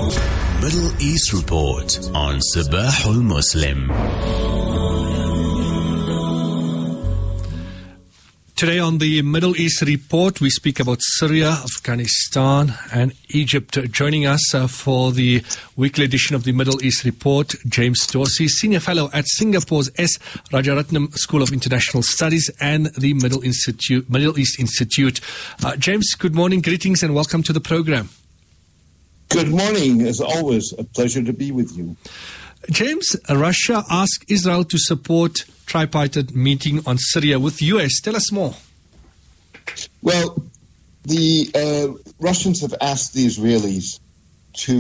Middle East Report on Sabahul Muslim. Today on the Middle East Report, we speak about Syria, Afghanistan and Egypt. Joining us for the weekly edition of the Middle East Report, James Dorsey, Senior Fellow at Singapore's S. Rajaratnam School of International Studies and the Middle East Institute. James, good morning, greetings and welcome to the program. Good morning. As always, a pleasure to be with you. James, Russia asked Israel to support tripartite meeting on Syria with U.S. Tell us more. Well, the Russians have asked the Israelis to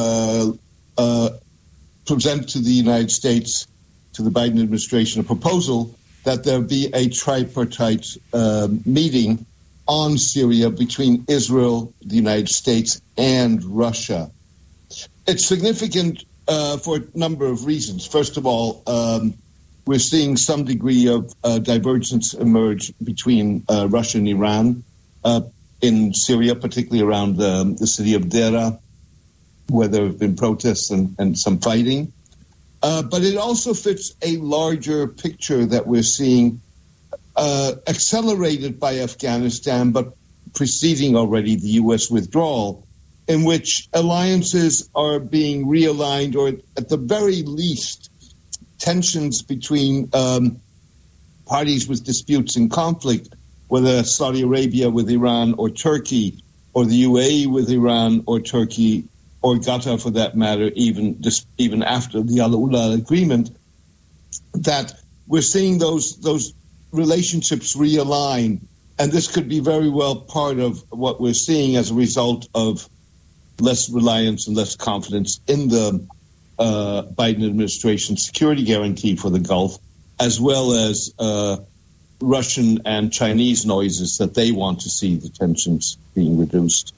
present to the United States, to the Biden administration, a proposal that there be a tripartite meeting on Syria between Israel, the United States, and Russia. It's significant for a number of reasons. First of all, we're seeing some degree of divergence emerge between Russia and Iran in Syria, particularly around the city of Deraa, where there have been protests and some fighting. But it also fits a larger picture that we're seeing accelerated by Afghanistan, but preceding already the U.S. withdrawal, in which alliances are being realigned, or at the very least, tensions between parties with disputes and conflict, whether Saudi Arabia with Iran or Turkey, or the UAE with Iran or Turkey, or Qatar for that matter, even after the Al-Ula agreement, that we're seeing those relationships realign. And this could be very well part of what we're seeing as a result of less reliance and less confidence in the Biden administration security guarantee for the Gulf, as well as Russian and Chinese noises that they want to see the tensions being reduced.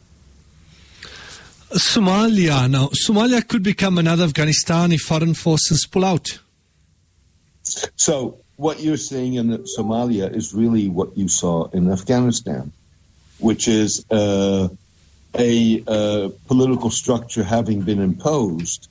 Somalia. Now, Somalia could become another Afghanistan if foreign forces pull out. So what you're seeing in Somalia is really what you saw in Afghanistan, which is a political structure having been imposed,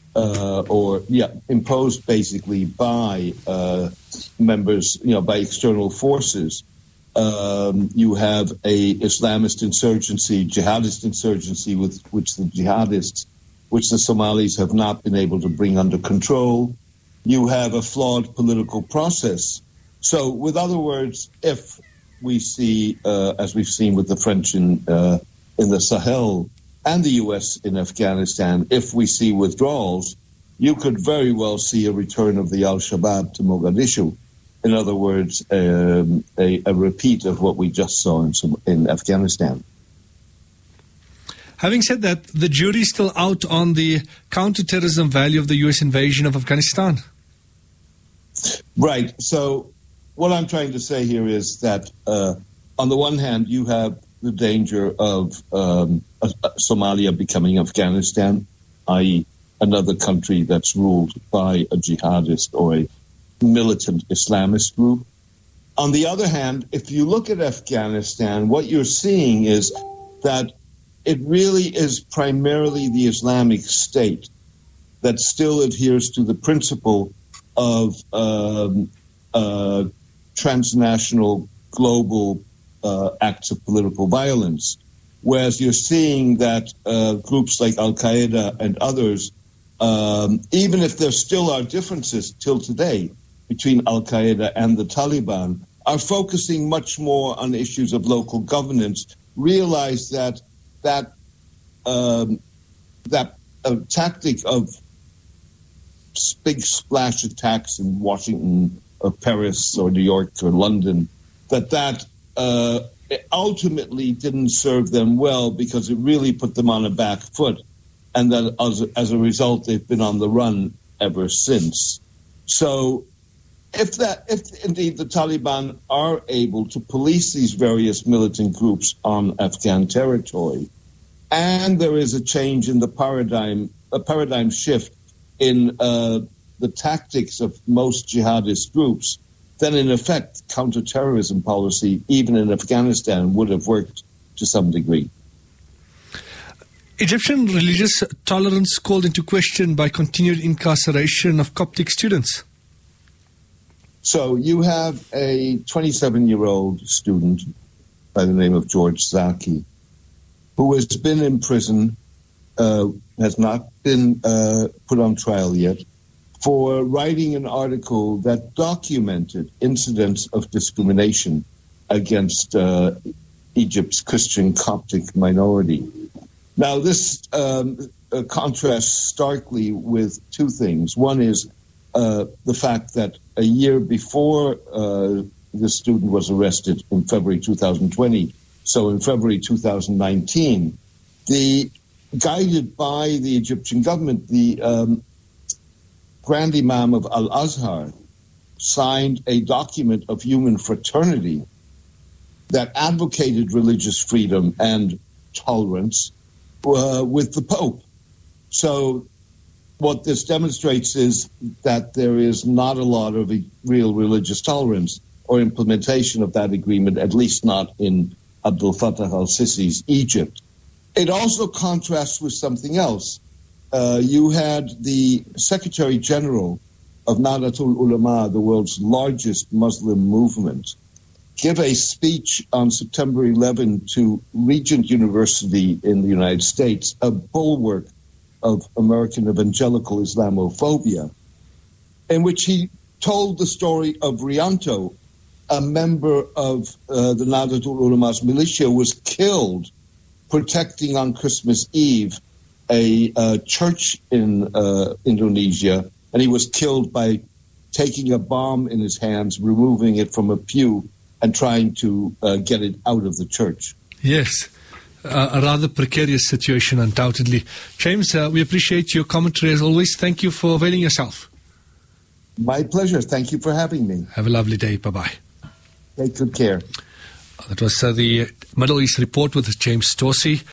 imposed basically by members, by external forces. You have a Islamist insurgency, jihadist insurgency, which the Somalis have not been able to bring under control. You have a flawed political process. So, with other words, if we see, as we've seen with the French in the Sahel and the U.S. in Afghanistan, if we see withdrawals, you could very well see a return of the Al-Shabaab to Mogadishu. In other words, a repeat of what we just saw in Afghanistan. Having said that, the jury's still out on the counterterrorism value of the U.S. invasion of Afghanistan. Right. So what I'm trying to say here is that on the one hand, you have the danger of Somalia becoming Afghanistan, i.e. another country that's ruled by a jihadist or a militant Islamist group. On the other hand, if you look at Afghanistan, what you're seeing is that it really is primarily the Islamic State that still adheres to the principle of transnational global acts of political violence, whereas you're seeing that groups like Al-Qaeda and others, even if there still are differences till today between Al-Qaeda and the Taliban, are focusing much more on issues of local governance, realize that tactic of big splash attacks in Washington or Paris or New York or London, that ultimately didn't serve them well because it really put them on a back foot, and that as a result they've been on the run ever since. So if indeed the Taliban are able to police these various militant groups on Afghan territory, and there is a change in the paradigm shift in the tactics of most jihadist groups, then in effect counterterrorism policy, even in Afghanistan, would have worked to some degree. Egyptian religious tolerance called into question by continued incarceration of Coptic students. So you have a 27-year-old student by the name of George Zaki, who has been in prison, has not been put on trial yet, for writing an article that documented incidents of discrimination against Egypt's Christian Coptic minority. Now, this contrasts starkly with two things. One is the fact that a year before the student was arrested in February 2020, so in February 2019, guided by the Egyptian government, the Grand Imam of Al-Azhar signed a document of human fraternity that advocated religious freedom and tolerance with the Pope. So what this demonstrates is that there is not a lot of real religious tolerance or implementation of that agreement, at least not in Abdel Fattah al-Sisi's Egypt. It also contrasts with something else. You had the Secretary General of Nahdlatul Ulama, the world's largest Muslim movement, give a speech on September 11 to Regent University in the United States, a bulwark of American evangelical Islamophobia, in which he told the story of Rianto, a member of the Nahdlatul Ulama's militia, was killed protecting on Christmas Eve a church in Indonesia, and he was killed by taking a bomb in his hands, removing it from a pew, and trying to get it out of the church. Yes, a rather precarious situation, undoubtedly. James, we appreciate your commentary as always. Thank you for availing yourself. My pleasure. Thank you for having me. Have a lovely day. Bye-bye. Take good care. That was the Middle East Report with James Stossey.